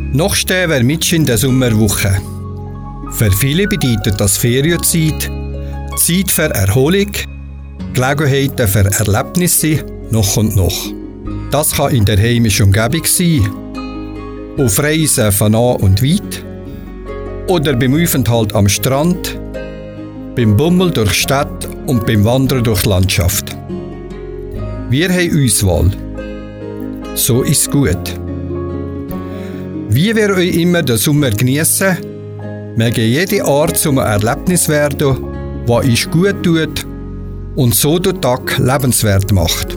Noch stehen wir mitten in der Sommerwoche. Für viele bedeutet das Ferienzeit, Zeit für Erholung, Gelegenheiten für Erlebnisse noch und noch. Das kann in der heimischen Umgebung sein, auf Reisen von nah und weit oder beim Aufenthalt am Strand, beim Bummel durch die Stadt und beim Wandern durch die Landschaft. Wir haben Auswahl. So ist es gut. Wie wir euch immer den Sommer geniessen, möge jede Art zum Erlebnis werden, was uns gut tut und so den Tag lebenswert macht.